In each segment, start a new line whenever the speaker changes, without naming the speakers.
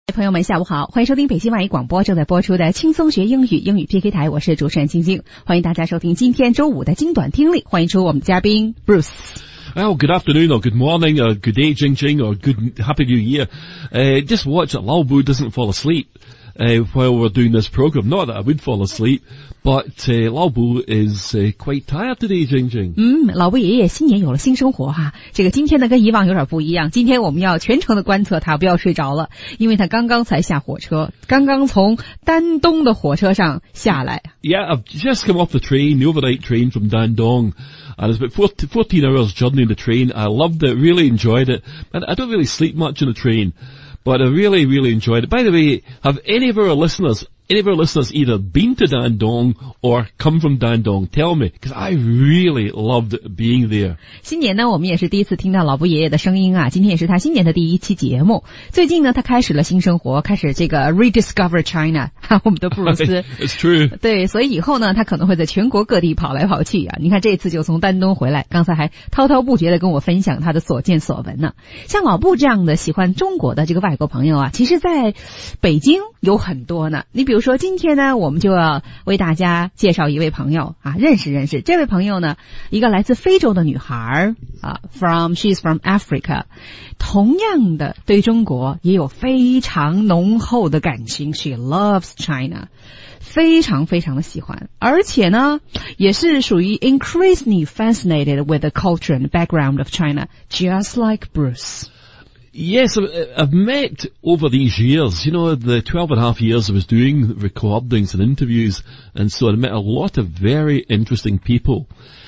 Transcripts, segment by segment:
朋友们下午好，欢迎收听北京外语广播正在播出的轻松学英语英语 PK 台，我是主持人晶晶，欢迎大家收听今天周五的精短听力，欢迎出我们的嘉宾 Bruce。
Well, good afternoon or good morning or good day, Jing Jing, or good happy new year. Just watch that Lao Bu doesn't fall asleep while we're doing this program. Not that I would fall asleep, but Lao Bu is quite tired today, Jing Jing.
老布爷爷新年有了新生活哈，这个今天呢跟以往有点不一样，今天我们要全程的观测他不要睡着了，因为他刚刚才下火车，刚刚从丹东的火车上下来。
Yeah, I've just come off the train, the overnight train from Dandong. And it's about 14 hours journey in the train. I loved it, really enjoyed it. And I don't really sleep much in the train, but I really, really enjoyed it. By the way, have any of our listeners either been to Dandong or come from Dandong? Tell me, because I really loved being there.
新年呢，我们也是第一次听到老布爷爷的声音啊，今天也是他新年的第一期节目。最近呢，他开始了新生活，开始这个 rediscover China， 我们的布鲁斯。
It's true.
对，所以以后呢，他可能会在全国各地跑来跑去啊。你看这次就从丹东回来，刚才还滔滔不绝的跟我分享他的所见所闻呢。像老布这样的喜欢中国的这个外国朋友啊，其实在北京有很多呢。你比如说今天呢，我们就要为大家介绍一位朋友啊，认识认识。这位朋友呢，一个来自非洲的女孩啊 she's from Africa， 同样的对中国也有非常浓厚的感情 ，she loves China， 非常非常的喜欢，而且呢，也是属于 increasingly fascinated with the culture and background of China, just like Bruce.
Yes, I've met over these years, you know, the 12 and a half years I was doing recordings and interviews, and so I met a lot of very interesting people.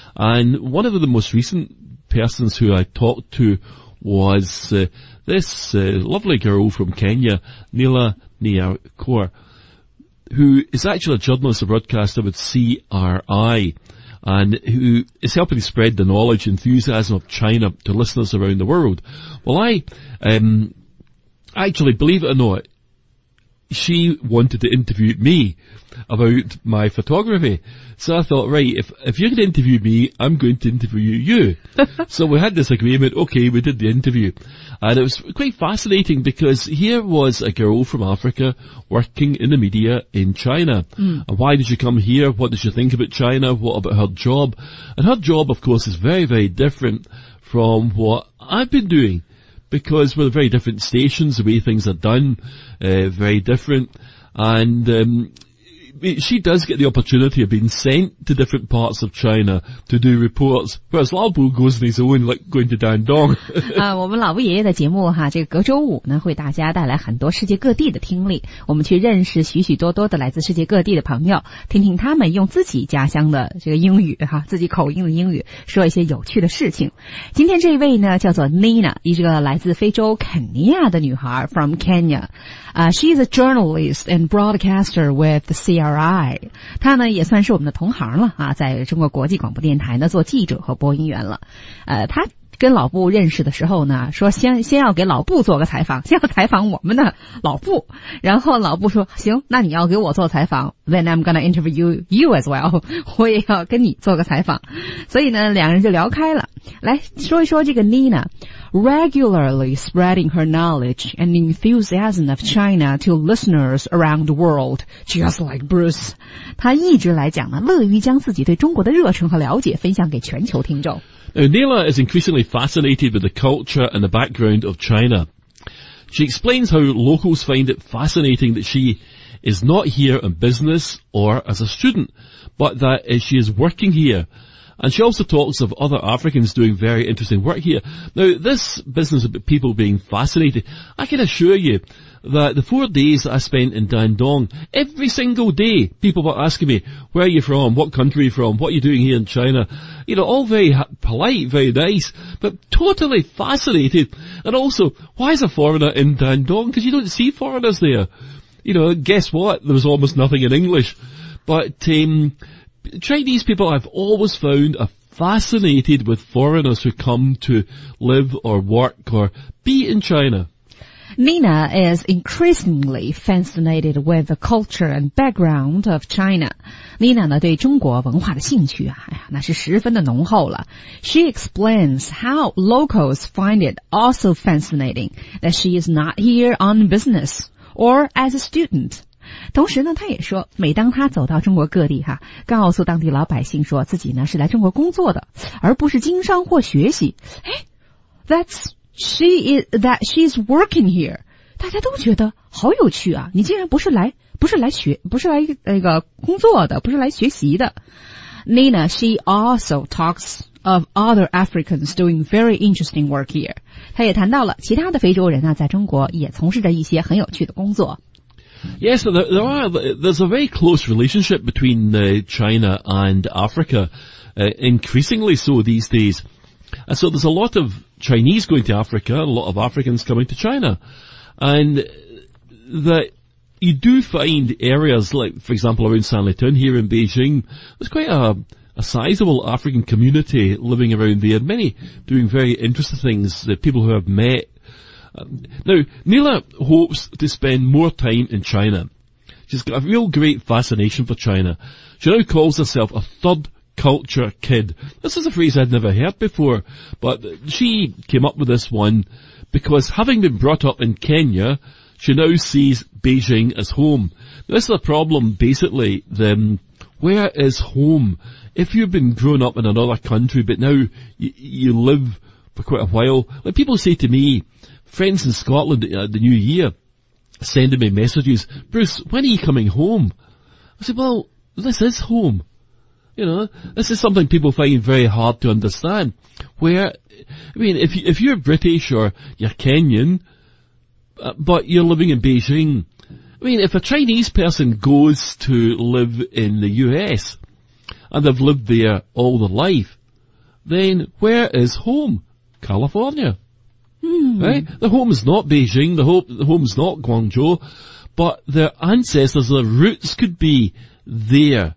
And one of the most recent persons who I talked to was this lovely girl from Kenya, Nila Nyakor, who is actually a journalist and broadcaster with CRI, and who is helping to spread the knowledge and enthusiasm of China to listeners around the world. Well, I actually, believe it or not, she wanted to interview me about my photography. So I thought, right, if you're going to interview me, I'm going to interview you. So we had this agreement, okay, we did the interview. And it was quite fascinating because here was a girl from Africa working in the media in China. And why did she come here? What did she think about China? What about her job? And her job, of course, is very, very different from what I've been doing, because we're very different stations, the way things are done, very different. And she does get the opportunity of being sent to different parts of China to do reports, whereas Lao Bu goes on his own, like going to Dandong.
我们老布爷爷的节目哈，这个隔周五呢，会大家带来很多世界各地的听力，我们去认识许许多多的来自世界各地的朋友，听听他们用自己家乡的这个英语哈，自己口音的英语说一些有趣的事情。今天这位呢，叫做 Nina， 一个来自非洲肯尼亚的女孩 from Kenya。She is a journalist and broadcaster with the CRI. 她呢也算是我们的同行了啊，在中国国际广播电台呢做记者和播音员了。她跟老布认识的时候呢，说先要给老布做个采访，先要采访我们的老布。然后老布说行，那你要给我做采访 ，then I'm gonna interview you as well. 我也要跟你做个采访。所以呢，两人就聊开了。来说一说这个 Nina。Regularly spreading her knowledge and enthusiasm of China to listeners around the world, just like Bruce. 他一直来讲呢，乐于将自己对中国的热忱和了解分享给全球听众。
Now, Nila is increasingly fascinated with the culture and the background of China. She explains how locals find it fascinating that she is not here on business or as a student, but that she is working here. And she also talks of other Africans doing very interesting work here. Now, this business about people being fascinated, I can assure you that the 4 days that I spent in Dandong, every single day, people were asking me, where are you from? What country are you from? What are you doing here in China? You know, all very polite, very nice, but totally fascinated. And also, why is a foreigner in Dandong? Because you don't see foreigners there. You know, guess what? There was almost nothing in English. But, Chinese people I've always found are fascinated with foreigners who come to live or work or be in China.
Nina is increasingly fascinated with the culture and background of China. Nina 呢对中国文化的兴趣啊，那是十分的浓厚了。She explains how locals find it also fascinating that she is not here on business or as a student。同时呢，他也说，每当他走到中国各地告诉当地老百姓说自己呢是来中国工作的，而不是经商或学习。she's working here， 大家都觉得好有趣啊！你竟然不是来那个工作的，不是来学习的。Nina, she also talks of other Africans doing very interesting work here. 她也谈到了其他的非洲人呢，在中国也从事着一些很有趣的工作。
Yes, there's a very close relationship between China and Africa, increasingly so these days. And so there's a lot of Chinese going to Africa, a lot of Africans coming to China. And that you do find areas like, for example, around Sanlitun here in Beijing, there's quite a sizable African community living around there, many doing very interesting things, people who I've met. Now, Neela hopes to spend more time in China. She's got a real great fascination for China. She now calls herself a third culture kid. This is a phrase I'd never heard before, but she came up with this one because having been brought up in Kenya, she now sees Beijing as home. Now, this is a problem, basically, where is home? If you've been grown up in another country, but now you live for quite a while, like people say to me, friends in Scotland at the New Year sending me messages, Bruce, when are you coming home? I said, well, this is home. You know, this is something people find very hard to understand. If you're British or you're Kenyan, but you're living in Beijing, if a Chinese person goes to live in the US and they've lived there all their life, then where is home? California. Right? The home is not Beijing, the home is not Guangzhou, but their ancestors, their roots could be there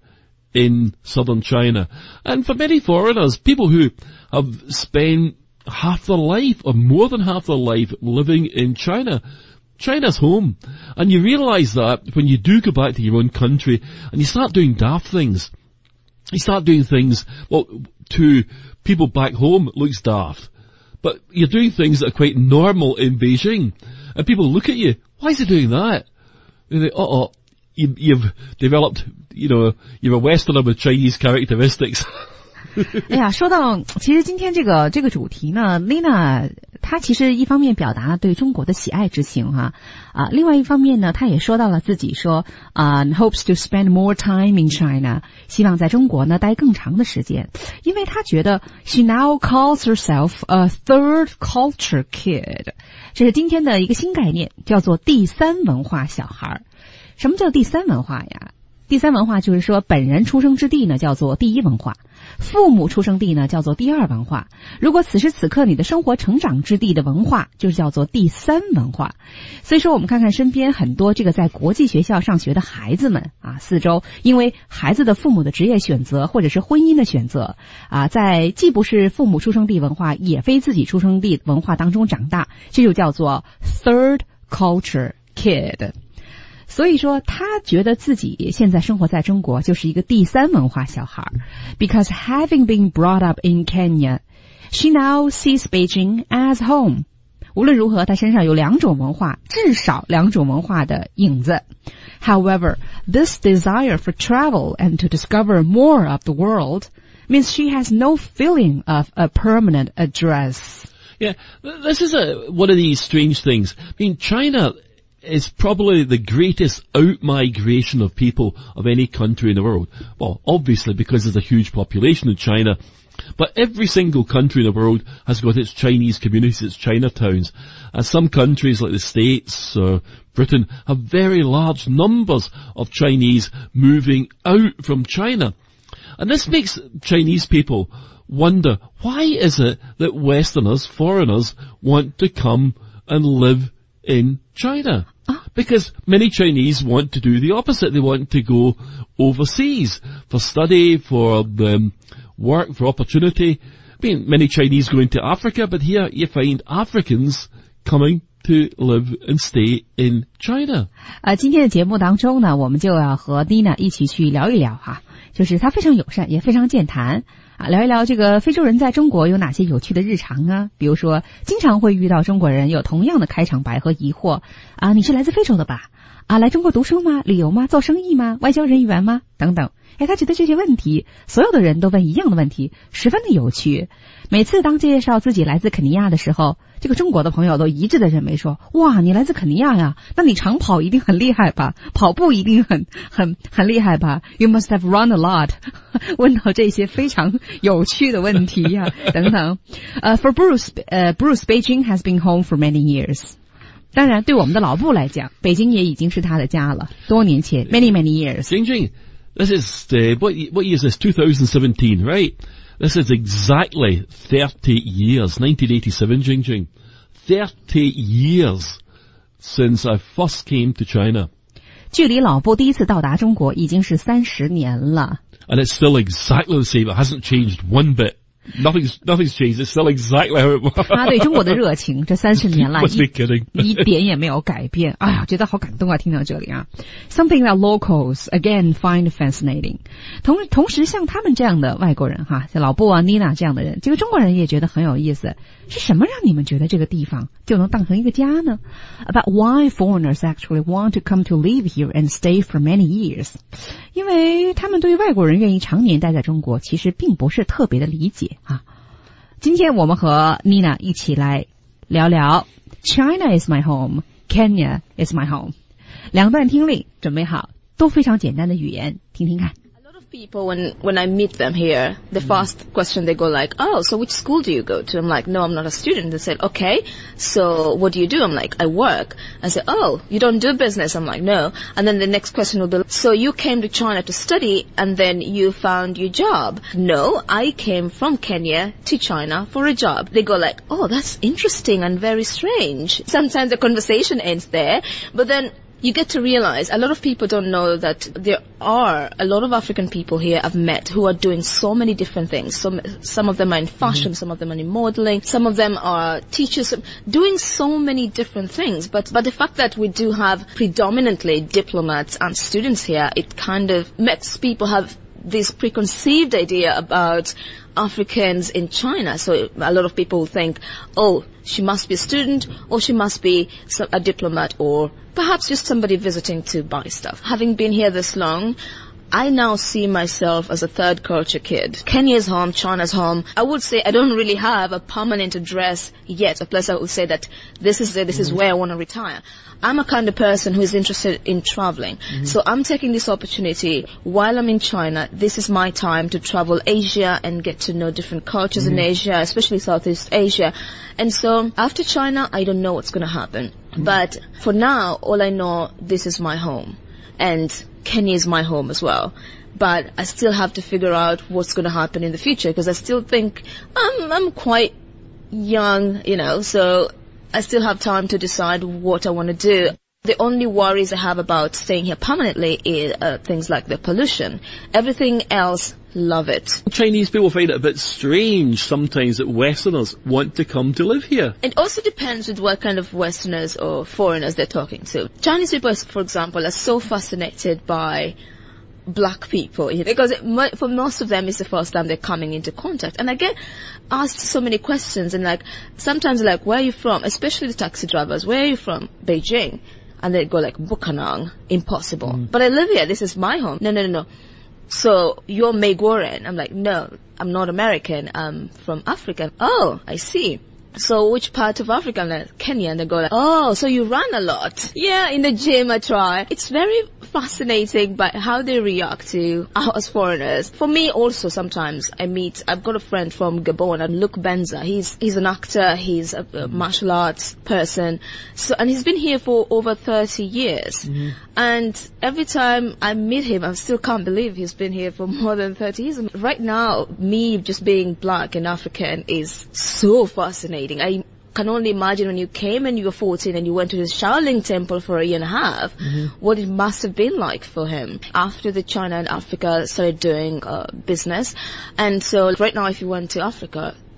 in southern China. And for many foreigners, people who have spent half their life or more than half their life living in China, China's home. And you realise that when you do go back to your own country and you start doing daft things. You start doing things, well, to people back home it looks daft. But you're doing things that are quite normal in Beijing. And people look at you, why is he doing that? And they, you've developed, you're a Westerner with Chinese characteristics.
哎呀，说到其实今天这个主题呢 ，Nina 她其实一方面表达对中国的喜爱之情另外一方面呢，她也说到了自己说hopes to spend more time in China， 希望在中国呢待更长的时间，因为她觉得 she now calls herself a third culture kid， 这是今天的一个新概念，叫做第三文化小孩。什么叫第三文化呀？第三文化就是说，本人出生之地呢叫做第一文化，父母出生地呢叫做第二文化。如果此时此刻你的生活成长之地的文化，就叫做第三文化。所以说，我们看看身边很多这个在国际学校上学的孩子们四周因为孩子的父母的职业选择或者是婚姻的选择在既不是父母出生地文化，也非自己出生地文化当中长大，这就叫做 third culture kid。所以说他觉得自己现在生活在中国就是一个第三文化小孩 because having been brought up in Kenya, she now sees Beijing as home. 无论如何，他身上有两种文化，至少两种文化的影子。However, this desire for travel and to discover more of the world means she has no feeling of a permanent address.
Yeah, this is one of these strange things. China is probably the greatest out-migration of people of any country in the world. Well, obviously because there's a huge population in China, but every single country in the world has got its Chinese communities, its Chinatowns. And some countries like the States or Britain have very large numbers of Chinese moving out from China. And this makes Chinese people wonder, why is it that Westerners, foreigners, want to come and live in China? Because many Chinese want to do the opposite. They want to go overseas for study, for work, for opportunity. Many Chinese go into Africa, but here you find Africans coming to live and stay in China.
今天的节目当中呢，我们就要和 Nina 一起去聊一聊就是他非常友善，也非常健谈啊。聊一聊这个非洲人在中国有哪些有趣的日常啊？比如说，经常会遇到中国人有同样的开场白和疑惑啊，你是来自非洲的吧？啊，来中国读书吗？旅游吗？做生意吗？外交人员吗？等等。他觉得这些问题，所有的人都问一样的问题，十分的有趣。每次当介绍自己来自肯尼亚的时候，这个中国的朋友都一致的认为说，哇，你来自肯尼亚呀，那你长跑一定很厉害吧？跑步一定很厉害吧？ You must have run a lot 问到这些非常有趣的问题呀，等等。For Bruce, Beijing has been home for many years. 当然，对我们的老布来讲，北京也已经是他的家了，多年前 many years.
Jingjing, this is, what year is this? 2017, right? This is exactly 30 years, 1987, Jingjing. 30 years since I first came to China.
距离老布第一次到达中国已经是30年了。
And it's still exactly the same. It hasn't changed one bit. Nothing's changed. It's still exactly how it was.
他对中国的热情，这30年来
Must be kidding.
一点也没有改变。哎呀，觉得好感动啊！听到这里啊 ，Something that locals again find fascinating。同时，像他们这样的外国人哈，像老布啊、Nina 这样的人，这个中国人也觉得很有意思。是什么让你们觉得这个地方就能当成一个家呢 ？About why foreigners actually want to come to live here and stay for many years？ 因为他们对于外国人愿意常年待在中国，其实并不是特别的理解啊。今天我们和 Nina 一起来聊聊 China is my home, Kenya is my home。 两段听力准备好，都非常简单的语言，听听看。
People, when I meet them here, the first question they go like, oh, so which school do you go to? I'm like, no, I'm not a student. They said, okay, so what do you do? I'm like, I work. I said, oh, you don't do business? I'm like, no. And then the next question will be, so you came to China to study and then you found your job? No, I came from Kenya to China for a job. They go like, oh, that's interesting and very strange. Sometimes the conversation ends there, but then you get to realize a lot of people don't know that there are a lot of African people here I've met who are doing so many different things. Some of them are in fashion, some of them are in modeling, some of them are teachers, doing so many different things. But the fact that we do have predominantly diplomats and students here, it kind of makes people have this preconceived idea about Africans in China. So a lot of people think, oh, she must be a student or she must be a diplomat or perhaps just somebody visiting to buy stuff. Having been here this long, I now see myself as a third culture kid. Kenya's home, China's home. I would say I don't really have a permanent address yet. A place I would say that this is where I want to retire. I'm a kind of person who is interested in traveling. So I'm taking this opportunity while I'm in China. This is my time to travel Asia and get to know different cultures in Asia, especially Southeast Asia. And so after China, I don't know what's going to happen. But for now, all I know, this is my home. And Kenya is my home as well. But I still have to figure out what's going to happen in the future because I still think I'm quite young, so I still have time to decide what I want to do. The only worries I have about staying here permanently is things like the pollution. Everything else, love it.
Chinese people find it a bit strange sometimes that Westerners want to come to live here.
It also depends with what kind of Westerners or foreigners they're talking to. Chinese people, for example, are so fascinated by black people because for most of them it's the first time they're coming into contact. And I get asked so many questions and sometimes where are you from? Especially the taxi drivers. Where are you from? Beijing. And they go like, Bukanang. Impossible. But I live here. This is my home. No. So you're Megoran. I'm like, no, I'm not American. I'm from Africa. Oh, I see. So which part of Africa? I'm like, Kenya. And they go like, oh, so you run a lot. Yeah, in the gym I try. It's very fascinating by how they react to us as foreigners. For me also sometimes I've got a friend from Gabon, Luke Benza. He's an actor, he's a martial arts person. So, and he's been here for over 30 years. And every time I meet him, I still can't believe he's been here for more than 30 years. And right now, me just being black and African is so fascinating. I can only imagine when you came and you were 14 and you went to the Shaolin temple for a year and a half, what it must have been like for him. After the China and Africa started doing business. And so right now if you went to Africa,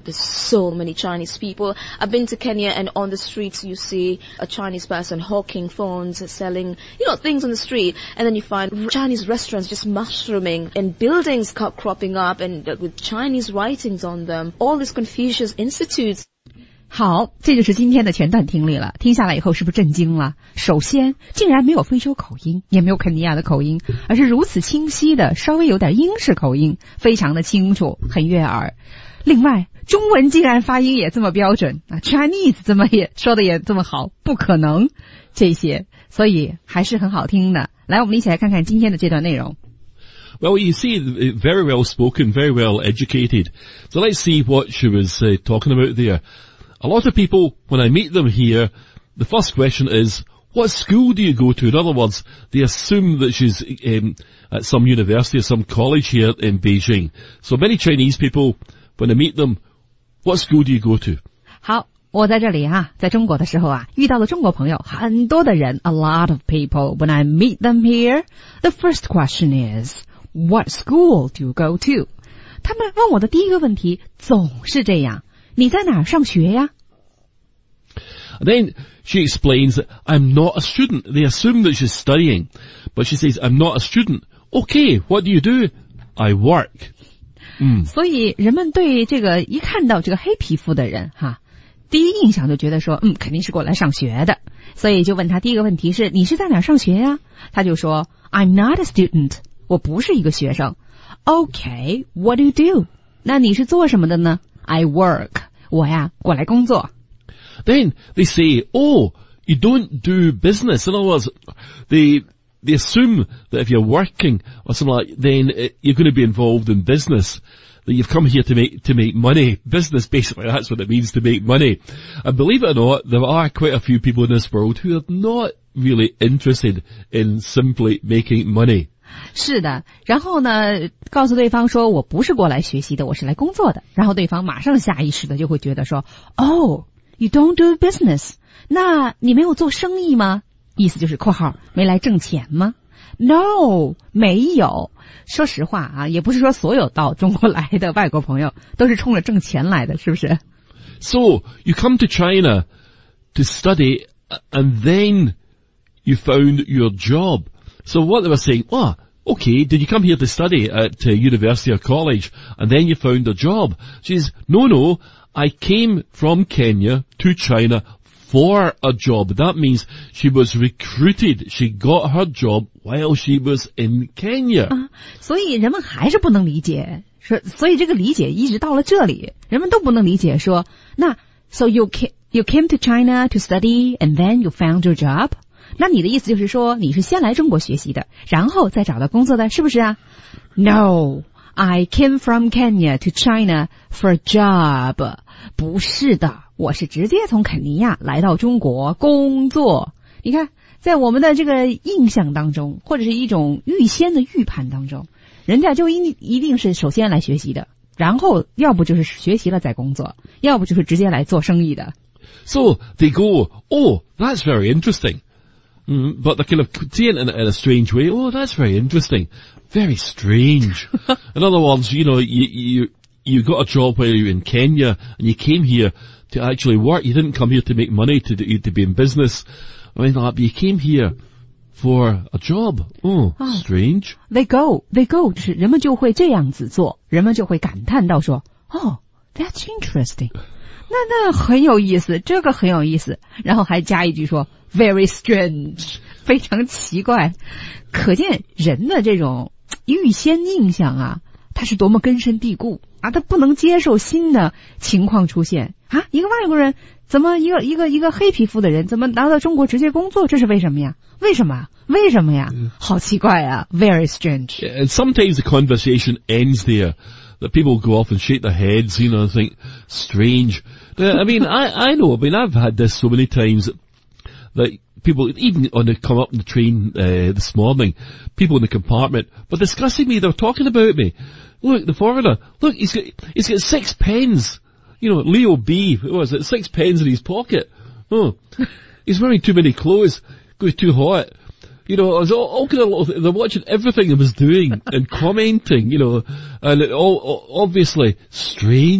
There's so many Chinese people. I've been to Kenya, and on the streets you see a Chinese person hawking phones, selling, things on the street. And then you find Chinese restaurants just mushrooming and buildings cropping up and with Chinese writings on them. All these Confucius institutes.
好，这就是今天的全段听力了。听下来以后是不是震惊了？首先，竟然没有非洲口音，也没有肯尼亚的口音，而是如此清晰的，稍微有点英式口音，非常的清楚，很悦耳。另外，中文竟然发音也这么标准啊 ，Chinese 怎么也说的也这么好，不可能这些，所以还是很好听的。来，我们一起来看看今天的这段内容。
Well, you see, very well spoken, very well educated. So let's see what she was talking about there. A lot of people, when I meet them here, the first question is, what school do you go to? In other words, they assume that she's at some university or some college here in Beijing. So many Chinese people, when I meet them, what school do you go to?
好，我在这里在中国的时候遇到了中国朋友，很多的人 ，a lot of people. When I meet them here, the first question is, what school do you go to? 他们问我的第一个问题总是这样。你在哪儿上学呀？
And then she explains that I'm not a student. They assume that she's studying. But she says, I'm not a student. Okay, what do you do? I work.
所以人们对这个一看到这个黑皮肤的人第一印象就觉得说肯定是过来上学的。所以就问他第一个问题是你是在哪儿上学呀？他就说 I'm not a student. 我不是一个学生。Okay, what do you do? 那你是做什么的呢？I work. 我过来工作。
Then they say, oh, you don't do business. In other words, they assume that if you're working or something like that, then you're going to be involved in business. That you've come here to make money. Business, basically, that's what it means to make money. And believe it or not, there are quite a few people in this world who are not really interested in simply making money.
是的，然后呢，告诉对方说我不是过来学习的，我是来工作的。然后对方马上下意识的就会觉得说 ，Oh, you don't do business. 那你没有做生意吗？意思就是括号没来挣钱吗 ？No, 没有。说实话也不是说所有到中国来的外国朋友都是冲着挣钱来的，是不是
？So you come to China to study, and then you found your job. So what they were saying, okay, did you come here to study at university or college and then you found a job? She says, no, I came from Kenya to China for a job. That means she was recruited. She got her job while she was in Kenya.
所以人们还是不能理解，所以这个理解一直到了这里，人们都不能理解说，那 So you came to China to study and then you found your job?那你的意思就是说你是先来中国学习的，然后再找到工作的，是不是啊 ？No, I came from Kenya to China for a job. 不是的，我是直接从肯尼亚来到中国工作。你看，在我们的这个印象当中，或者是一种预先的预判当中，人家就一定是首先来学习的，然后要不就是学习了再工作，要不就是直接来做生意的。
So they go, oh, that's very interesting.But they're kind of saying it in a strange way. Oh, that's very interesting. Very strange. In other words, you got a job while you were in Kenya and you came here to actually work. You didn't come here to make money, to be in business. I mean, but you came here for a job. Oh, strange.
They go. 就是人们就会这样子做，人们就会感叹到说 Oh, that's interesting. 那很有意思，这个很有意思。然后还加一句说Very strange, 非常奇怪，可见人的这种预先印象它是多么根深蒂固他不能接受新的情况出现一个外国人怎么一个黑皮肤的人怎么拿到中国直接工作？这是为什么呀？为什么呀？好奇怪啊 ！Very strange.
And sometimes the conversation ends there. That people go off and shake their heads, and think strange. I mean, I know. I mean, I've had this so many times.That people, even come up on the train this morning, people in the compartment were discussing me. They were talking about me. Look, the foreigner. Look, he's got 6 pens. Leo B. What was it? 6 pens in his pocket. Oh, he's wearing too many clothes. Goes too hot. I was all kind of, they're watching everything I was doing and commenting. And obviously strange.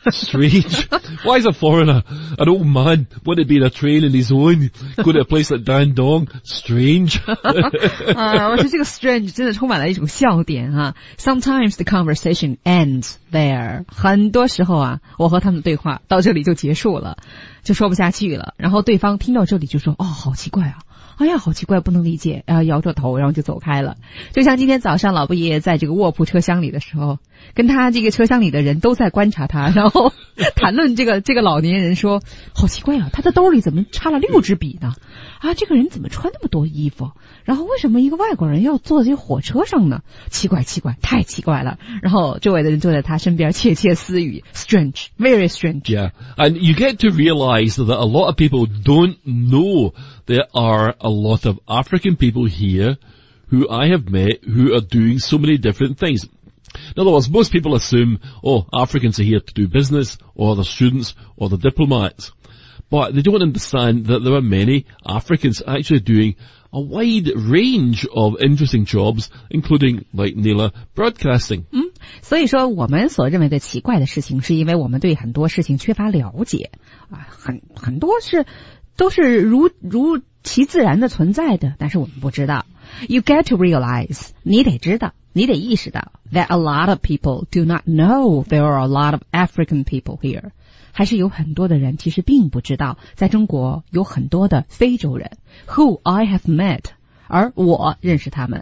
Strange. Why is a foreigner, an old man, want to be in a train on his own, go to a place like Dandong? Strange.
我觉得这个 strange 真的充满了一种笑点啊。Sometimes the conversation ends there. 很多时候啊，我和他们的对话到这里就结束了，就说不下去了。然后对方听到这里就说，哦，好奇怪啊。哎呀，好奇怪，不能理解，摇着头，然后就走开了。就像今天早上老布爷爷在这个卧铺车厢里的时候，跟他这个车厢里的人都在观察他，然后谈论这个老年人说，好奇怪啊，他的兜里怎么插了6支笔呢？啊，这个人怎么穿那么多衣服？然后为什么一个外国人要坐这个火车上呢？奇怪，太奇怪了。然后周围的人坐在他身边窃窃私语 ，strange, very strange.
Yeah, and you get to realize that a lot of people don't know there are a lot of African people here who I have met who are doing so many different things. In other words, most people assume, Africans are here to do business, or the students, or the diplomats. But they don't understand that there are many Africans actually doing a wide range of interesting jobs, including, like Neela, broadcasting.
所以说我们所认为的奇怪的事情，是因为我们对很多事情缺乏了解啊，很多都是如其自然的存在的，但是我们不知道。You get to realize， 你得知道，你得意识到 that a lot of people do not know there are a lot of African people here。还是有很多的人其实并不知道，在中国有很多的非洲人 who I have met， 而我认识他们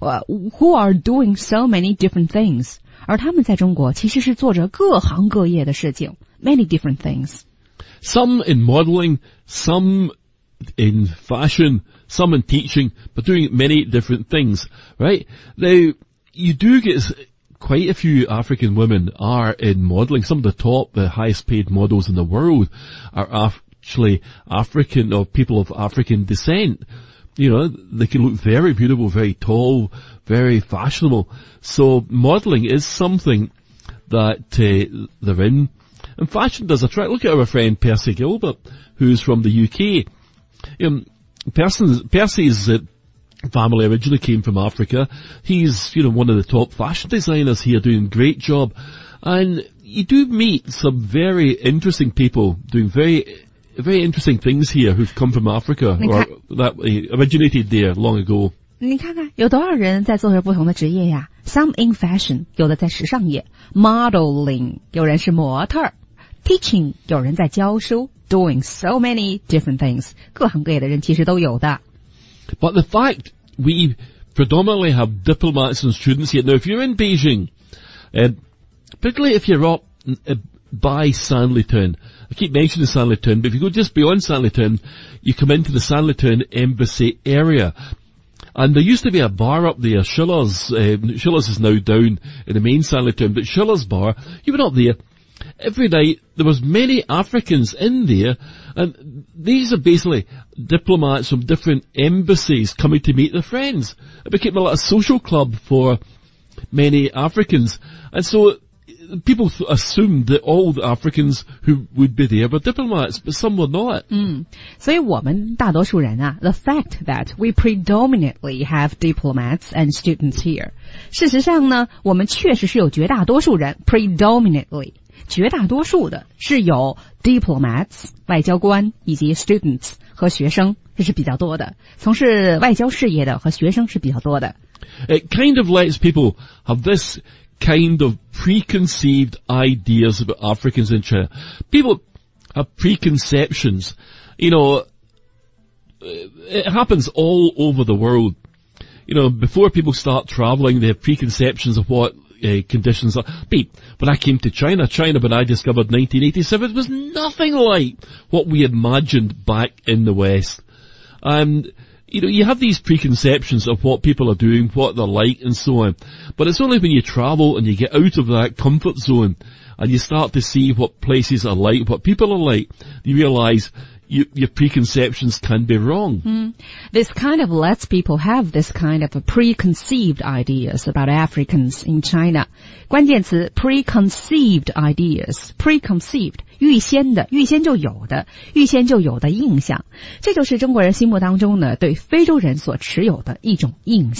，who are doing so many different things， 而他们在中国其实是做着各行各业的事情 ，many different things。
Some in modeling, some in fashion, some in teaching, but doing many different things, right? Now, you do get quite a few African women are in modeling. Some of the highest paid models in the world are actually African or people of African descent. You know, they can look very beautiful, very tall, very fashionable. So modeling is something that they're in. And fashion does attract. Look at our friend Percy Gilbert, who's from the UK. Percy's family originally came from Africa. He's, one of the top fashion designers here, doing a great job. And you do meet some very interesting people doing very, very interesting things here who've come from Africa or that originated there long ago.
你看看有多少人在做着不同的职业呀 ？Some in fashion， 有的在时尚业 ；modeling， 有人是模特 ；teaching， 有人在教书 ；doing so many different things， 各行各业的人其实都有的。
But the fact we predominantly have diplomats and students here. Now, if you're in Beijing, particularly if you're up by Sanlitun, I keep mentioning Sanlitun, but if you go just beyond Sanlitun, you come into the Sanlitun Embassy area. And there used to be a bar up there, Schiller's. Schiller's is now down in the main Sanlitun, but Schiller's bar, you went up there. Every night, there was many Africans in there, and these are basically diplomats from different embassies coming to meet their friends. It became a little social club for many Africans. And so, people assumed that all the Africans who would be there were diplomats, but some were not.
所以我们大多数人啊 the fact that we predominantly have diplomats and students here. 事实上呢，我们确实是有绝大多数人 predominantly 绝大多数的是有 diplomats 外交官以及 students 和学生，这是比较多的。从事外交事业的和学生是比较多的。
It kind of lets people have this kind of preconceived ideas about Africans in China. People have preconceptions. It happens all over the world. Before people start traveling, they have preconceptions of what conditions are. When I came to China when I discovered 1987 was nothing like what we imagined back in the West. And you have these preconceptions of what people are doing, what they're like, and so on. But it's only when you travel and you get out of that comfort zone and you start to see what places are like, what people are like, you realize your preconceptions can be wrong.
This kind of lets people have this kind of a preconceived ideas about Africans in China. 关键词 preconceived ideas. Preconceived. 预先就有的印象，这就是中国人心目当中呢对非洲人所持有的一种印象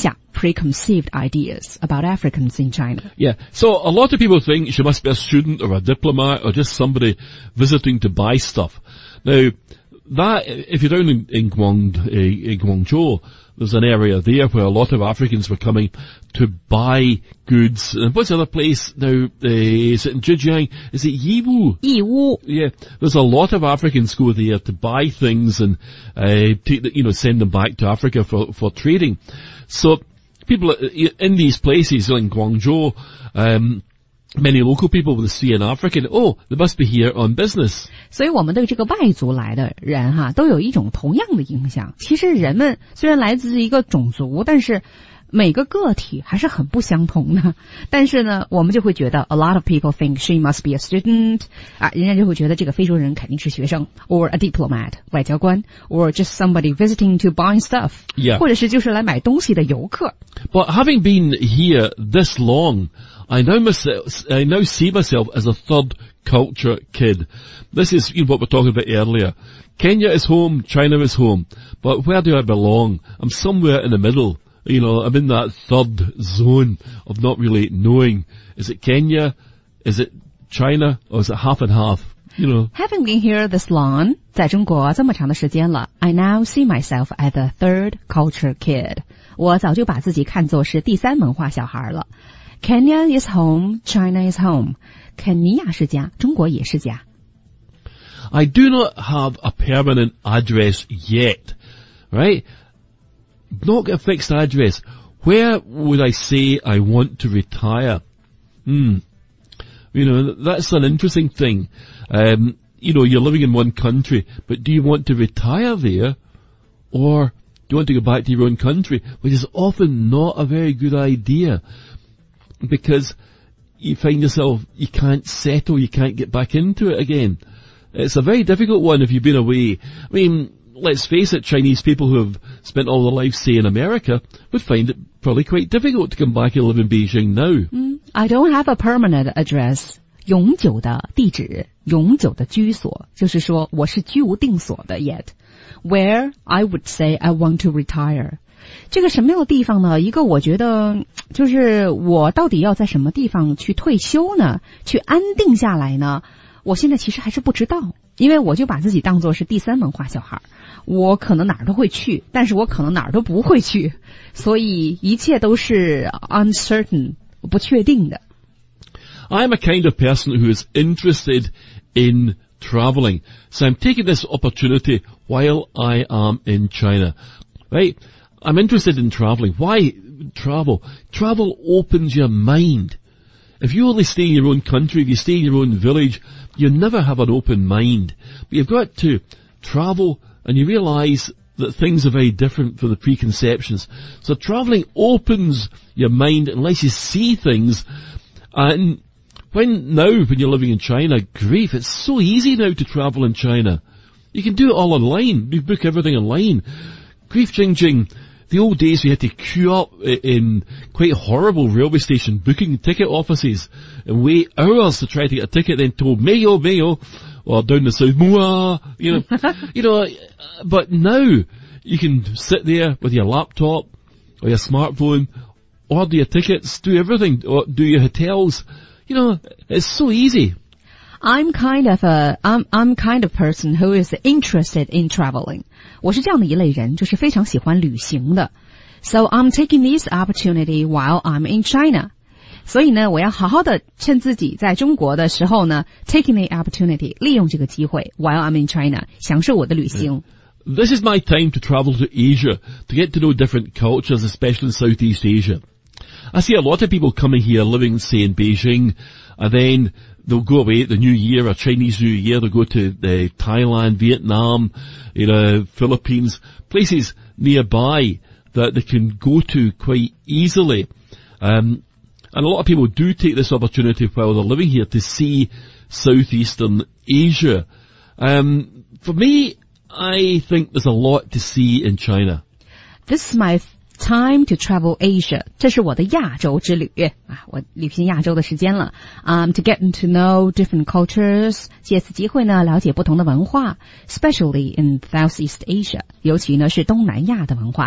preconceived ideas about Africans in China.
Yeah, so a lot of people think she must be a student or a diplomat or just somebody visiting to buy stuff. Now, that, if you're down in Guangzhou, there's an area there where a lot of Africans were coming to buy goods. And what's the other place now? Is it in Zhejiang? Is it Yiwu?
Yiwu.
Yeah, there's a lot of Africans go there to buy things and send them back to Africa for trading. So people in these places, in Guangzhou, many local people will see an African, they must be here on business.
所以我们对这个外族来的人哈，都有一种同样的印象。其实人们虽然来自一个种族，但是每个个体还是很不相同的。但是呢，我们就会觉得 a lot of people think she must be a student 人家就会觉得这个非洲人肯定是学生 or a diplomat 外交官 or just somebody visiting to buy stuff 或者是就是来买东西的游客。
But having been here this long, I now see myself as a third culture kid. This is what we were talking about earlier. Kenya is home, China is home. But where do I belong? I'm somewhere in the middle. I'm in that third zone of not really knowing. Is it Kenya? Is it China? Or is it half and half?
Having been here this long, 在中国这么长的时间了 I now see myself as a third culture kid. 我早就把自己看作是第三文化小孩了。Kenya is home, China is home. 肯尼亚是家，中国也是家。
I do not have a permanent address yet, right? Not got a fixed address. Where would I say I want to retire? That's an interesting thing. You're living in one country, but do you want to retire there? Or do you want to go back to your own country? Which is often not a very good idea. Because you find yourself, you can't settle, you can't get back into it again. It's a very difficult one if you've been away. I mean, let's face it, Chinese people who have spent all their lives, say, in America, would find it probably quite difficult to come back and live in Beijing now.
I don't have a permanent address. 永久的地址，永久的居所，就是说我是居无定所的 yet. Where I would say I want to retire. 这个什么样的地方呢？一个我觉得就是我到底要在什么地方去退休呢？去安定下来呢？我现在其实还是不知道，因为我就把自己当作是第三文化小孩，我可能哪儿都会去，但是我可能哪儿都不会去，所以一切都是 uncertain 不确定的。
I'm a kind of person who is interested in traveling, so I'm taking this opportunity while I am in China. Right? I'm interested in traveling. Why travel? Travel opens your mind. If you only stay in your own country, if you stay in your own village, you never have an open mind. But you've got to travel and you realise that things are very different from the preconceptions. So travelling opens your mind and lets you see things. And when you're living in China, grief, it's so easy now to travel in China. You can do it all online. You book everything online. Grief Jingjing, the old days we had to queue up in quite horrible railway station booking ticket offices and wait hours to try to get a ticket, then told Mayo, or down the south, Moa, but now you can sit there with your laptop or your smartphone, order your tickets, do everything, or do your hotels. It's so easy.
I'm kind of person who is interested in traveling. 我是这样的一类人，就是非常喜欢旅行的。So I'm taking this opportunity while I'm in China. 所以呢，我要好好的趁自己在中国的时候呢 ，taking the opportunity 利用这个机会 while I'm in China 享受我的旅行。
This is my time to travel to Asia to get to know different cultures, especially in Southeast Asia. I see a lot of people coming here living, say, in Beijing, and then they'll go away at the New Year, or Chinese New Year, they'll go to Thailand, Vietnam, Philippines, places nearby that they can go to quite easily. And a lot of people do take this opportunity while they're living here to see Southeastern Asia. For me, I think there's a lot to see in China.
This is my time to travel Asia. 这是我的亚洲之旅我旅行亚洲的时间了。To get to know different cultures. 借此机会呢，了解不同的文化 ，especially in Southeast Asia. 尤其呢是东南亚的文化。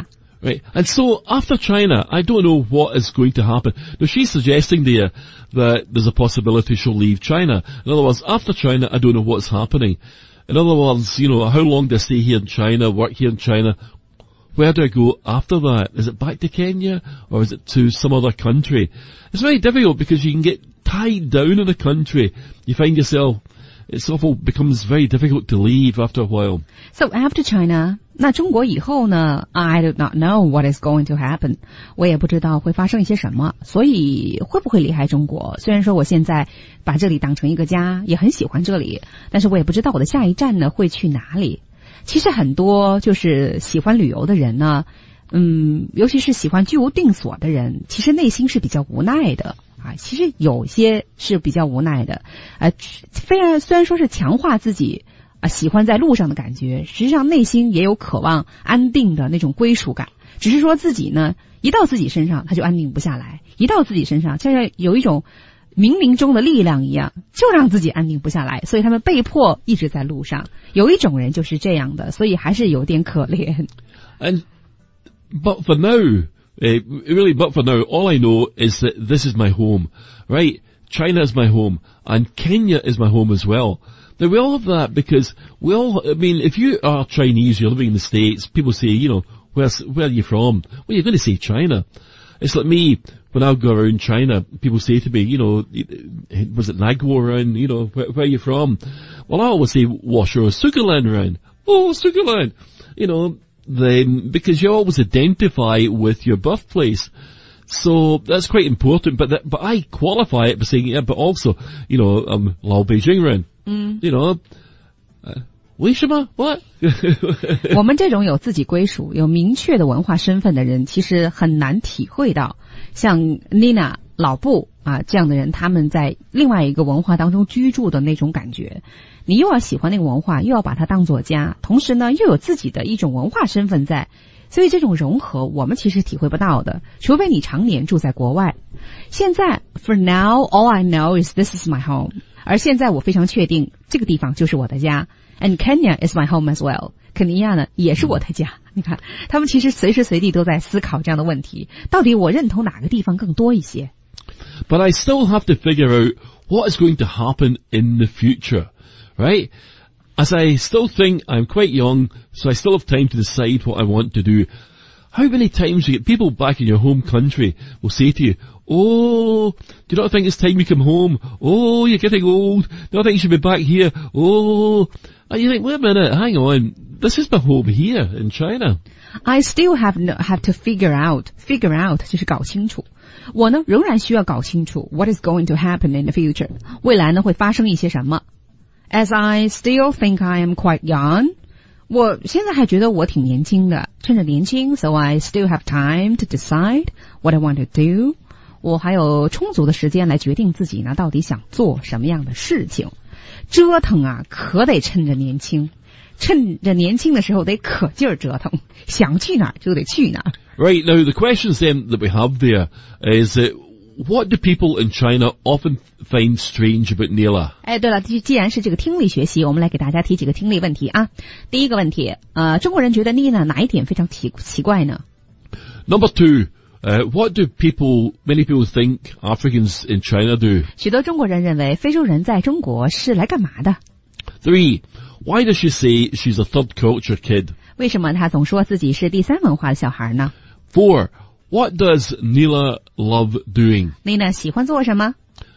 Right. And so after China, I don't know what is going to happen. Now she's suggesting there that there's a possibility she'll leave China. In other words, after China, I don't know what's happening. In other words, how long do I stay here in China, work here in China? Where do I go after that? Is it back to Kenya or is it to some other country? It's very difficult because you can get tied down in a country. You find yourself, it sort of becomes very difficult to leave after a while.
So after China, 那中国以后呢 I do not know what is going to happen. 我也不知道会发生一些什么，所以会不会离开中国？虽然说我现在把这里当成一个家，也很喜欢这里，但是我也不知道我的下一站呢会去哪里。其实很多就是喜欢旅游的人呢，尤其是喜欢居无定所的人，其实内心是比较无奈的啊。其实有些是比较无奈的，虽然说是强化自己喜欢在路上的感觉，实际上内心也有渴望安定的那种归属感。只是说自己呢，一到自己身上他就安定不下来，一到自己身上，就像有一种冥冥中的力量一样，就让自己安定不下来，所以他们被迫一直在路上。有一种人就是这样的，所以还是有点可怜。
But for now, all I know is that this is my home, right? China is my home, and Kenya is my home as well. Now we all have that because if you are Chinese, you're living in the States, people say, where are you from? Well, you're going to say China. It's like me, when I go around China, people say to me, was it Nagwo around, where are you from? Well, I always say, Washoe, Sugaland around. Oh, Sugaland. Then, because you always identify with your birthplace. So, that's quite important, but I qualify it by saying, yeah, but also, Lao Beijing around. What?
我们这种有自己归属、有明确的文化身份的人，其实很难体会到像 Nina 老布这样的人，他们在另外一个文化当中居住的那种感觉。你又要喜欢那个文化，又要把它当作家，同时呢又有自己的一种文化身份在，所以这种融合我们其实体会不到的，除非你常年住在国外。现在 For now, all I know is this is my home. 而现在我非常确定这个地方就是我的家。And Kenya is my home as well. 肯尼亚呢也是我的家。你看，他们其实随时随地都在思考这样的问题，到底我认同哪个地方更多一些。
But I still have to figure out what is going to happen in the future, right? As I still think I'm quite young, so I still have time to decide what I want to do. How many times you get people back in your home country will say to you, oh, do you not think it's time you come home? Oh, you're getting old. Do you not think you should be back here? Oh, and you think, wait a minute, hang on. This is my home here in China.
I still have to figure out 就是搞清楚。我呢仍然需要搞清楚 what is going to happen in the future. 未来呢会发生一些什么。As I still think I am quite young, 我现在还觉得我挺年轻的，趁着年轻 so I still have time to decide what I want to do. 我还有充足的时间来决定自己呢到底想做什么样的事情。折腾可得趁着年轻，趁着年轻的时候得可劲儿折腾，想去哪儿就得去哪儿。
Right, now the questions then that we have there is what do people in China often find strange about Neela?
对了，既然是这个听力学习，我们来给大家提几个听力问题啊。第一个问题，中国人觉得 Neela 哪一点非常奇怪呢？
Number 2, what do many people think Africans in China do?
许多中国人认为非洲人在中国是来干嘛的？
3, why does she say she's a third culture kid?
为什么他总说自己是第三文化的小孩呢？
4, what does Neela love doing?
Neela 喜欢做什么？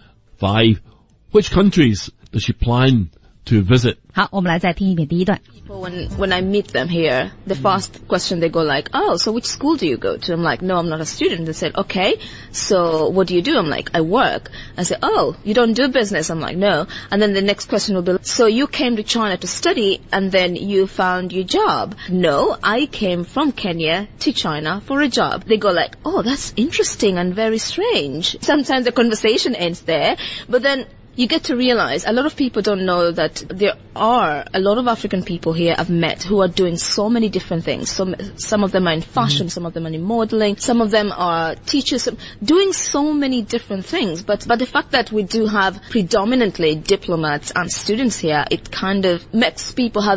5, which countries does she plan to visit?
好，我们来再听一遍第一段。
When I meet them here, the first question they go like, oh, so which school do you go to? I'm like, no, I'm not a student. They said, okay, so what do you do? I'm like, I work. I said, oh, you don't do business? I'm like, no. And then the next question will be, so you came to China to study and then you found your job? No, I came from Kenya to China for a job. They go like, oh, that's interesting and very strange. Sometimes the conversation ends there, but then you get to realize a lot of people don't know that there are a lot of African people here I've met who are doing so many different things. Some of them are in fashion, some of them are in modeling, some of them are teachers, doing so many different things. But the fact that we do have predominantly diplomats and students here, it kind of makes people have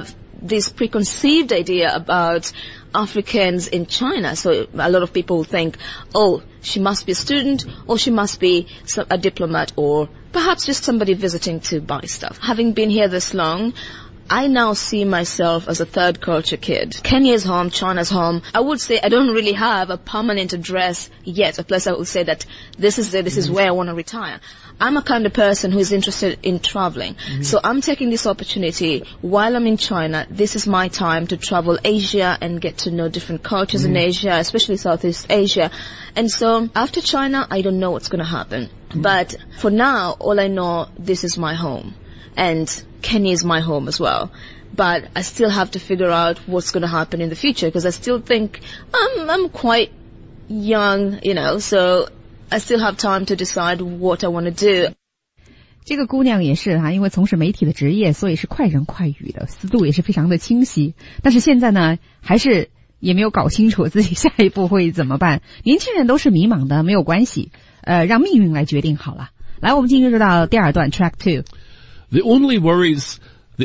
this preconceived idea about Africans in China. So a lot of people think, oh, she must be a student, or she must be a diplomat, or perhaps just somebody visiting to buy stuff. Having been here this long, I now see myself as a third culture kid. Kenya's home, China's home. I would say I don't really have a permanent address yet, a place I would say that this is where I want to retire. I'm a kind of person who is interested in traveling. So I'm taking this opportunity while I'm in China. This is my time to travel Asia and get to know different cultures in Asia, especially Southeast Asia. And so after China, I don't know what's going to happen. But for now, all I know, this is my home. And Kenya is my home as well. But I still have to figure out what's going to happen in the future, because I still think I'm quite young, so I still have time to decide what I want to do.
这个姑娘也是哈，因为从事媒体的职业，所以是快人快语的，思路也是非常的清晰。但是现在呢，还是也没有搞清楚自己下一步会怎么办。年轻人都是迷茫的，没有关系，让命运来决定好了。来，我们进入到第二段 Track 2。
The only worries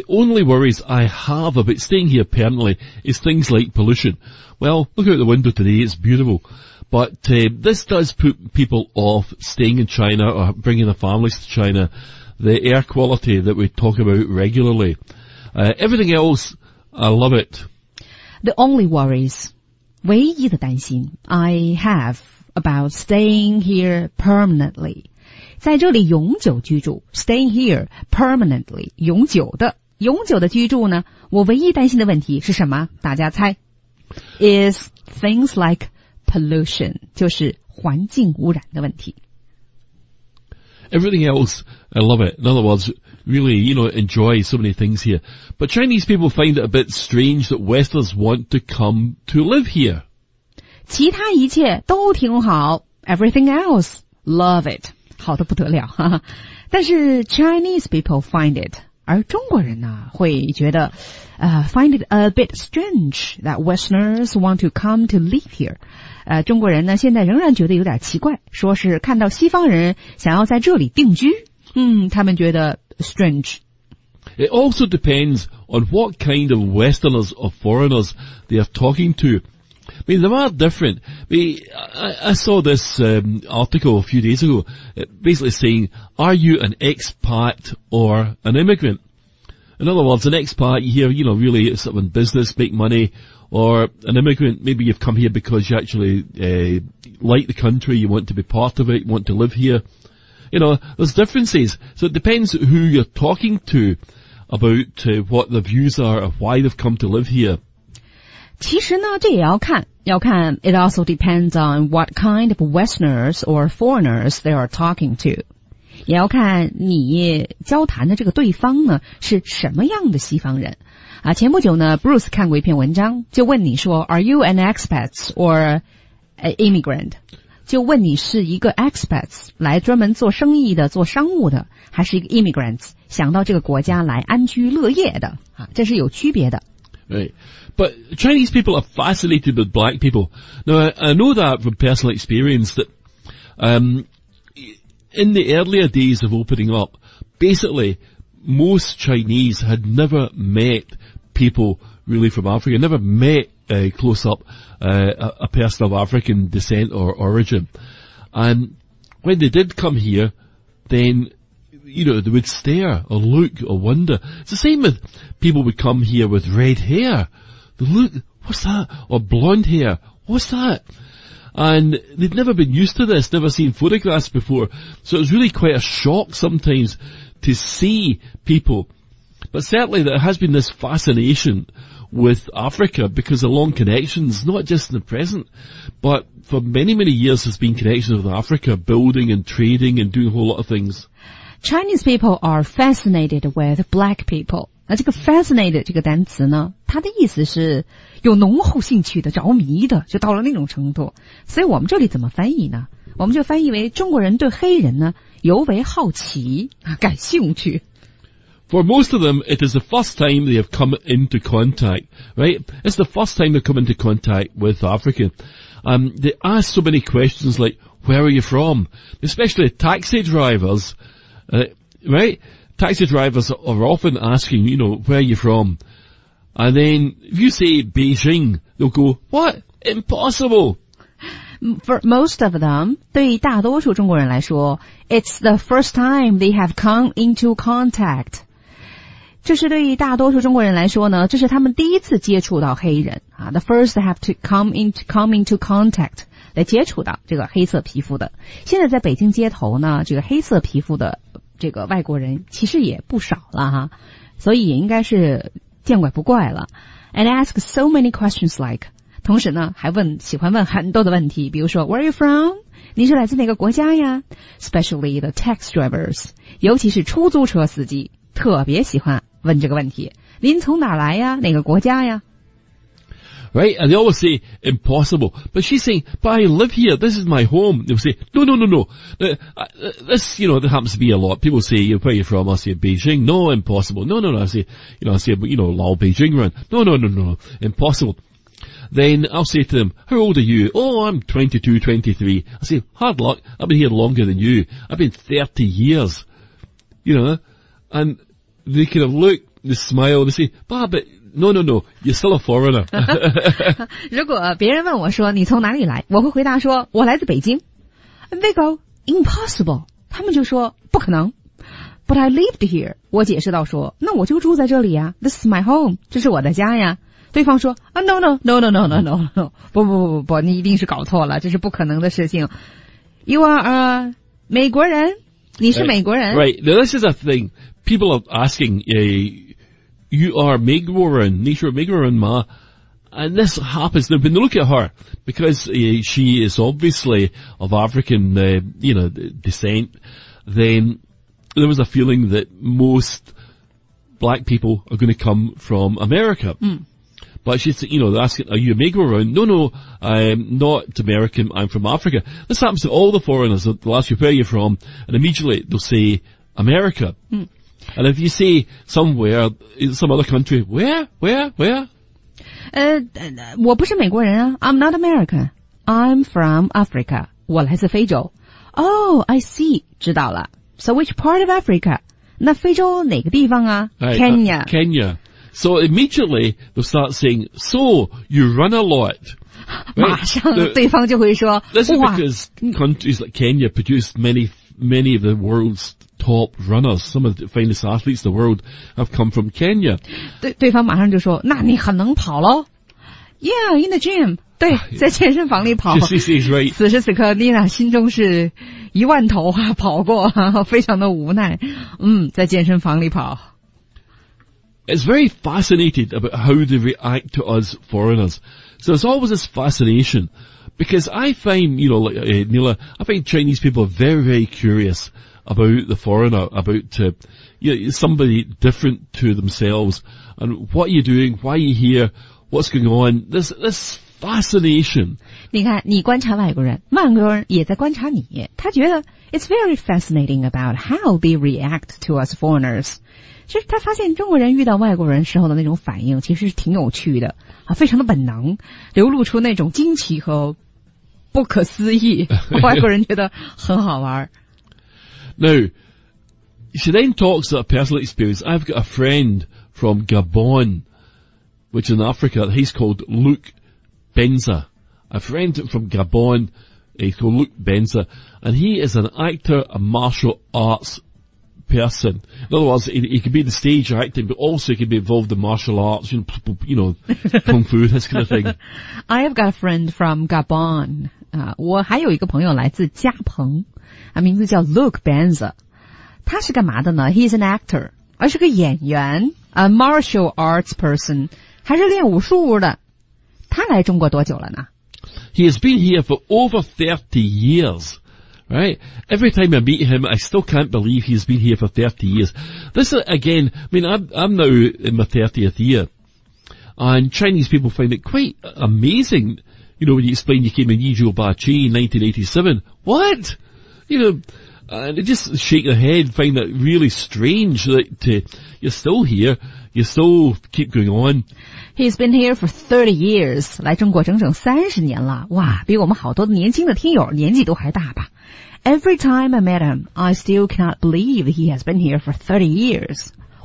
I have about staying here permanently is things like pollution. Well, look out the window today, it's beautiful. But this does put people off staying in China or bringing their families to China. The air quality that we talk about regularly. Everything else, I love it.
The only worries, 唯一的担心 I have about staying here permanently. 在这里永久居住 staying here permanently 永久的居住呢，我唯一担心的问题是什么？大家猜 is things like pollution 就是环境污染的问题。
Everything else, I love it. In other words, really, enjoy so many things here. But Chinese people find it a bit strange that Westerners want to come to live here.
其他一切都挺好 everything else, love it 好得不得了哈哈，但是 Chinese people find it， 而中国人呢会觉得find it a bit strange that Westerners want to come to live here。中国人呢现在仍然觉得有点奇怪，说是看到西方人想要在这里定居，他们觉得 strange。
It also depends on what kind of Westerners or foreigners they are talking to. I mean, they are different. I saw this article a few days ago, basically saying, are you an expat or an immigrant? In other words, an expat, you hear, really sort of in business, make money, or an immigrant, maybe you've come here because you actually like the country, you want to be part of it, you want to live here. There's differences. So it depends who you're talking to about what their views are of why they've come to live here.
其实呢，这也要看 it also depends on what kind of Westerners or foreigners they are talking to. 也要看你交谈的这个对方呢是什么样的西方人。前不久呢 Bruce 看过一篇文章，就问你说 Are you an expat or an immigrant? 就问你是一个 expats 来专门做生意的做商务的，还是一个 immigrants 想到这个国家来安居乐业的，这是有区别的。
Right. But Chinese people are fascinated with black people. Now, I know that from personal experience that in the earlier days of opening up, basically, most Chinese had never met people really from Africa, never met close up a person of African descent or origin. And when they did come here, then they would stare or look or wonder. It's the same with people would come here with red hair. They look, what's that? Or blonde hair, what's that? And they'd never been used to this, never seen photographs before. So it was really quite a shock sometimes to see people. But certainly there has been this fascination with Africa because of long connections, not just in the present, but for many, many years there's been connections with Africa, building and trading and doing a whole lot of things.
Chinese people are fascinated with black people. 那这个 fascinated 这个单词呢，它的意思是有浓厚兴趣的、着迷的，就到了那种程度。所以我们这里怎么翻译呢？我们就翻译为中国人对黑人呢尤为好奇，感兴趣。
For most of them, it is the first time they have come into contact, right? It's the first time they come into contact with Africa. They ask so many questions like, where are you from? Especially taxi drivers, right? Taxi drivers are often asking, where are you from? And then if you say Beijing, they'll go, what? Impossible.
For most of them, 对大多数中国人来说 it's the first time they have come into contact. 这是对大多数中国人来说呢，这是他们第一次接触到黑人啊。The first have to come into contact 来接触到这个黑色皮肤的。现在在北京街头呢，这个黑色皮肤的这个外国人其实也不少了哈，所以也应该是见怪不怪了。And ask so many questions like， 同时呢还喜欢问很多的问题，比如说 Where are you from？ 你是来自哪个国家呀 ？Especially the taxi drivers， 尤其是出租车司机特别喜欢问这个问题。您从哪来呀？哪个国家呀？
Right, and they always say, impossible. But she's saying, but I live here, this is my home. They'll say, no. This, there happens to be a lot. People say, where are you from? I say, Beijing. No, impossible. No. I say, Lao Beijing run. No, impossible. Then I'll say to them, how old are you? Oh, I'm 22, 23. I say, hard luck, I've been here longer than you. I've been 30 years. And they kind of look, they smile, they say, but no, you're still a foreigner.
如果别人问我说你从哪里来，我会回答说我来自北京。They go, impossible. 他们就说不可能。But I lived here. 我解释到说，那我就住在这里呀。This is my home. 这是我的家呀。对方说no. 不，你一定是搞错了，这是不可能的事情。You are 美国人，你是美国人。
Right. Now this is a thing. People are asking, you are Megwaran, Nisha Megwaran Ma. And this happens now when they look at her, because she is obviously of African, descent, then there was a feeling that most black people are going to come from America. But she's, they're asking, are you a Megwaran? No, I'm not American, I'm from Africa. This happens to all the foreigners. They'll ask you, where are you from? And immediately they'll say, America. And if you say somewhere, in some other country, where?
我不是美国人啊 I'm not American. I'm from Africa. 我来自非洲。Oh, I see. 知道了。So which part of Africa? 那非洲哪个地方啊
Kenya. So immediately they'll start saying, so you run a lot.
马上对方就会说
This is because countries like Kenya produce many of the world's top runners. Some of the finest athletes in the world have come from Kenya.
对方马上就说，那你很能跑咯 Yeah, in the gym. 对，在健身房里跑。
Right.
此时此刻，妮娜心中是10000头啊，跑过，非常的无奈。在健身房里跑。
It's very fascinated about how they react to us foreigners. So there's always this fascination. Because I find, Neela, I find Chinese people are very, very curious about the foreigner, about somebody different to themselves. And what are you doing? Why are you here? What's going on? This fascination.
你看，你观察外国人，外国人也在观察你。他觉得 it's very fascinating about how they react to us foreigners. 其实他发现中国人遇到外国人时候的那种反应其实是挺有趣的啊，非常的本能，流露出那种惊奇和不可思议。外国人觉得很好玩。
Now, she then talks about a personal experience. I've got a friend from Gabon, which is in Africa. He's called Luke Benza. A friend from Gabon, he's called Luke Benza, and he is an actor, a martial arts person. In other words, he could be the stage acting, but also he could be involved in martial arts, kung fu, this kind of thing.
I have got a friend from Gabon. 我还有一个朋友来自加蓬，名字叫 Luke Benza。他是干嘛的呢 ？He is an actor， 而是个演员 ，a martial arts person， 还是练武术的。他来中国多久了呢
？He has been here for over 30 years. Right? Every time I meet him, I still can't believe he's been here for 30 years. This is, again, I'm now in my 30th year. And Chinese people find it quite amazing, when you explain you came in Yizhou Bachi in 1987. What? And they just shake their head, find it really strange that you're still here, you still keep going on.
He's been here for 30 years. 来中国整整30年了。哇，比我们好多年轻的听友年纪都还大吧。Every time I met him, I still cannot believe he has been here for 30 years.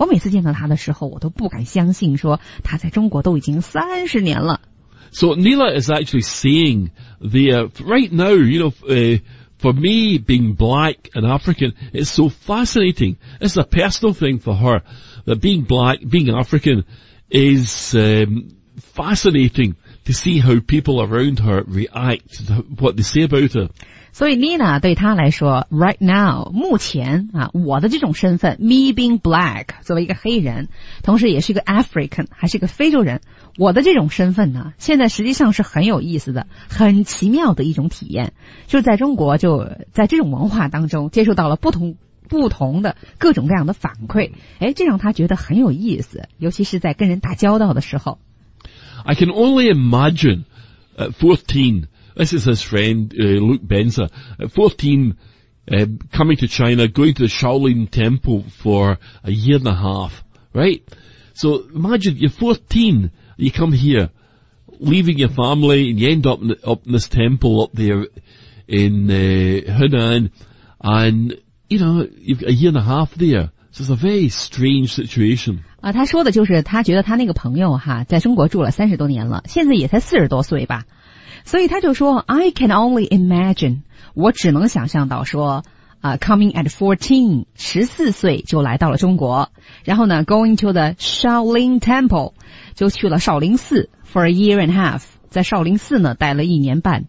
我每次见到他的时候，我都不敢相信，说他在中国都已经30年了。
So Neela is actually saying there, right now, for me being black and African, it's so fascinating. It's a personal thing for her that being black, being African is fascinating to see how people around her react to what they say about her.
所以 Nina 对她来说 right now 目前我的这种身份 me being black 作为一个黑人，同时也是一个 African 还是一个非洲人，我的这种身份呢，现在实际上是很有意思的，很奇妙的一种体验，就是在中国就在这种文化当中接受到了不同的各种各样的反馈，这让她觉得很有意思，尤其是在跟人打交道的时候。
I can only imagine at 14, this is his friend Luke Benza, at 14 coming to China, going to the Shaolin Temple for a year and a half, right? So imagine you're 14, you come here, leaving your family, and you end up in this temple up there in Hunan, and you've got a year and a half there. So it's a very strange situation.
他说的就是他觉得他那个朋友在中国住了30多年了，现在也才40多岁吧，所以他就说 I can only imagine， 我只能想象到说coming at 14 14岁就来到了中国，然后呢 going to the Shaolin Temple 就去了少林寺 for a year and a half， 在少林寺呢待了1年半。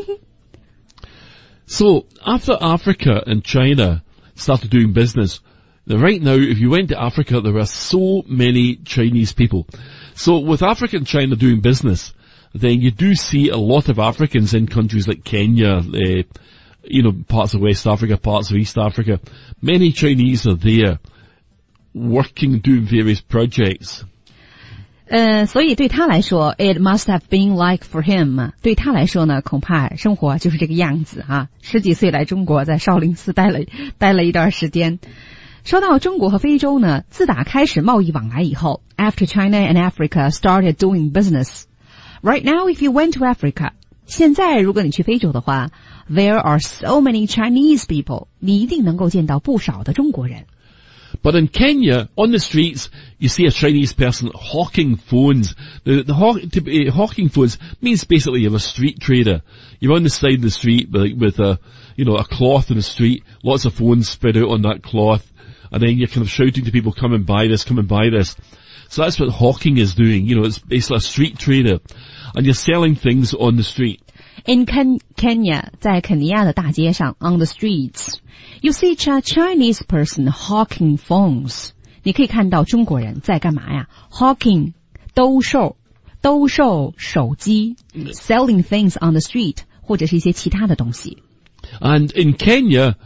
So after Africa and China started doing business, right now, if you went to Africa, there were so many Chinese people. So with Africa and China doing business, then you do see a lot of Africans in countries like Kenya, parts of West Africa, parts of East Africa. Many Chinese are there working, doing various projects.
所以对他来说 it must have been like for him， 对他来说呢，恐怕生活就是这个样子10几岁来中国，在少林寺待了一段时间。说到中国和非洲呢，自打开始贸易往来以后 after China and Africa started doing business, right now if you went to Africa, 现在如果你去非洲的话 there are so many Chinese people, 你一定能够见到不少的中国人。
But in Kenya, on the streets, you see a Chinese person hawking phones. Hawking phones means basically you're a street trader. You're on the side of the street with a cloth in the street, lots of phones spread out on that cloth, and then you're kind of shouting to people, come and buy this, come and buy this. So that's what hawking is doing. It's basically a street trader. And you're selling things on the street.
In Kenya, 在肯尼亚的大街上 on the streets, you see a Chinese person hawking phones. 你可以看到中国人在干嘛呀？ Hawking, 兜售手机 selling things on the street, 或者是一些其他的东西。
And in Kenya,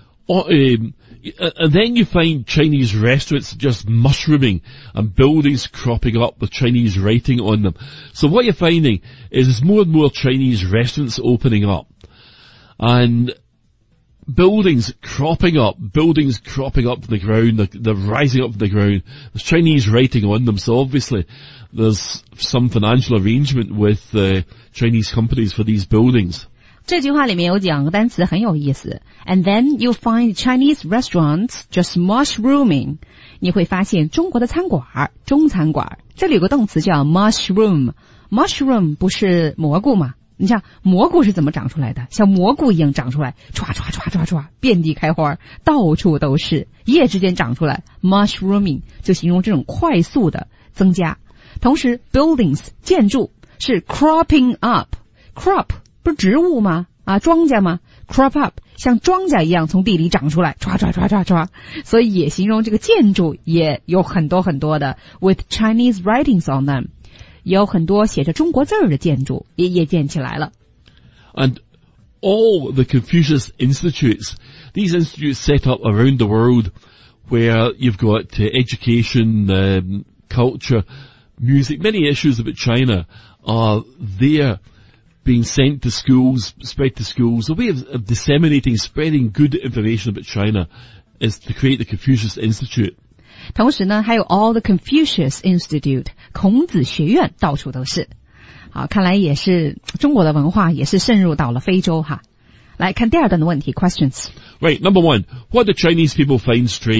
and then you find Chinese restaurants just mushrooming and buildings cropping up with Chinese writing on them. So what you're finding is there's more and more Chinese restaurants opening up. And buildings cropping up from the ground, they're rising up from the ground. There's Chinese writing on them, so obviously there's some financial arrangement with Chinese companies for these buildings.
这句话里面有两个单词很有意思 and then you find Chinese restaurants just mushrooming. 你会发现中国的餐馆，中餐馆，这里有个动词叫 mushroom. Mushroom 不是蘑菇吗？你像蘑菇是怎么长出来的？像蘑菇一样长出来，唰唰唰唰唰，遍地开花，到处都是，一夜之间长出来。Mushrooming 就形容这种快速的增加。同时 buildings 建筑是 cropping up. Crop 不是植物吗？庄稼吗？ crop up 像庄稼一样从地里长出来，唰唰唰唰唰，所以也形容这个建筑也有很多很多的 with Chinese writings on them， 有很多写着中国字儿的建筑也建起来了。
And all the Confucius Institutes, these institutes set up around the world where you've got education, culture, music, many issues about China are there being sent to schools, spread to schools. The way of disseminating, spreading good information about China is to create the Confucius Institute.
同时呢，还有 all the Confucius Institute, 孔子学院到处都是。好，看来也是中国的文化也是渗入到了非洲来看第二段的问题 questions.
Right, number one, what do Chinese people find strange?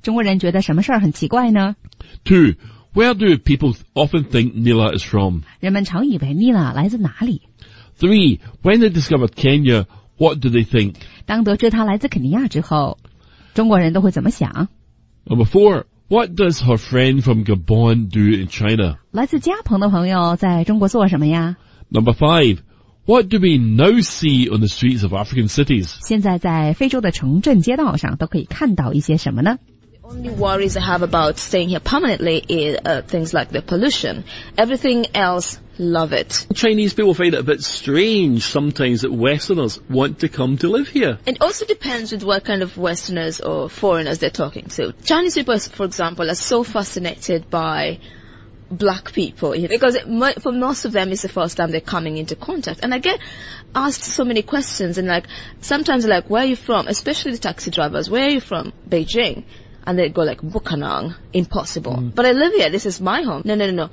中国人觉得什么事儿很奇怪呢？
2. Where do people often think Neela is from?
人们常以为妮娜来自哪里？
3. When they discovered Kenya, what do they think?
当得知她来自肯尼亚之后，中国人都会怎么想？
Number 4. What does her friend from Gabon do in China?
来自加蓬的朋友在中国做什么呀？
Number 5. What do we now see on the streets of African cities?
现在在非洲的城镇街道上都可以看到一些什么呢？
Only worries I have about staying here permanently is things like the pollution. Everything else, love it.
Chinese people find it a bit strange sometimes that Westerners want to come to live here.
It also depends with what kind of Westerners or foreigners they're talking to. Chinese people, for example, are so fascinated by black people because for most of them it's the first time they're coming into contact. And I get asked so many questions and sometimes like, where are you from? Especially the taxi drivers. Where are you from? Beijing. And they go like, Bukanang, impossible. But I live here, this is my home. No.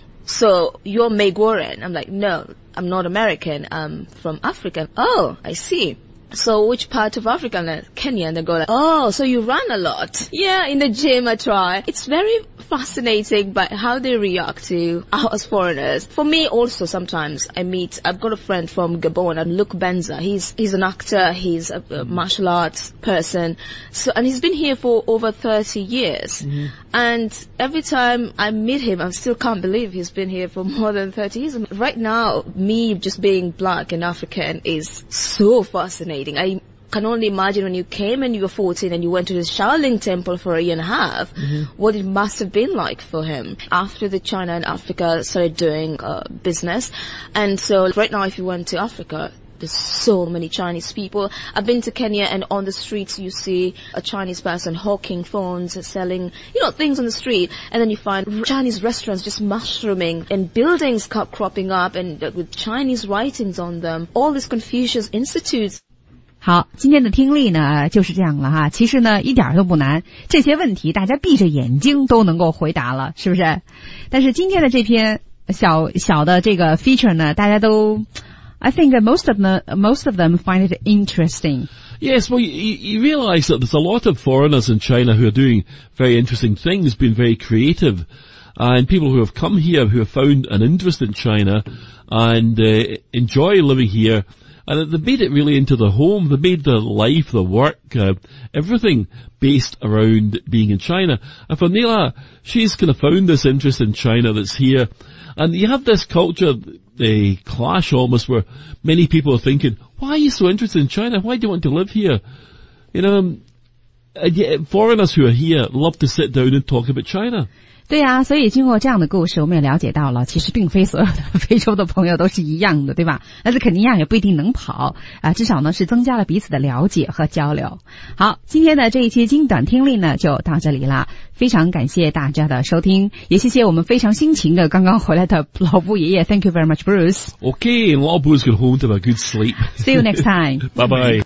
So, you're Megoran. I'm like, no, I'm not American, I'm from Africa. Oh, I see. So, which part of Africa? Like, Kenya. And they go like, oh, so you run a lot. Yeah, in the gym I try. It's very fascinating by how they react to us as foreigners. For me also sometimes I've got a friend from Gabon, Luke Benza. He's an actor, he's a martial arts person. So, and he's been here for over 30 years. Mm-hmm. And every time I meet him, I still can't believe he's been here for more than 30 years. Right now, me just being black and African is so fascinating. I can only imagine when you came and you were 14 and you went to the Shaolin temple for a year and a half, what it must have been like for him. After the China and Africa started doing business. And so right now if you went to Africa, there's so many Chinese people. I've been to Kenya and on the streets you see a Chinese person hawking phones, selling, things on the street. And then you find Chinese restaurants just mushrooming and buildings cropping up and with Chinese writings on them. All these Confucius institutes.
好，今天的听力呢就是这样了哈。其实呢一点都不难，这些问题大家闭着眼睛都能够回答了，是不是？但是今天的这篇小的这个 feature 呢，大家都 I think that most of them find it interesting.
Yes, well, you realise that there's a lot of foreigners in China who are doing very interesting things, being very creative, and people who have come here who have found an interest in China and enjoy living here. And they made it really into their home. They made their life, their work, everything based around being in China. And for Neela, she's kind of found this interest in China that's here. And you have this culture, clash almost, where many people are thinking, why are you so interested in China? Why do you want to live here? And yet foreigners who are here love to sit down and talk about China.
对啊，所以经过这样的故事，我们也了解到了，其实并非所有的非洲的朋友都是一样的，对吧？来自肯尼亚也不一定能跑啊，至少呢是增加了彼此的了解和交流。好，今天的这一期精短听力呢就到这里了，非常感谢大家的收听，也谢谢我们非常辛勤的刚刚回来的老布爷爷。Thank you very much, Bruce.
Okay, and Law Bruce got home to have a good sleep.
See you next time.
Bye bye.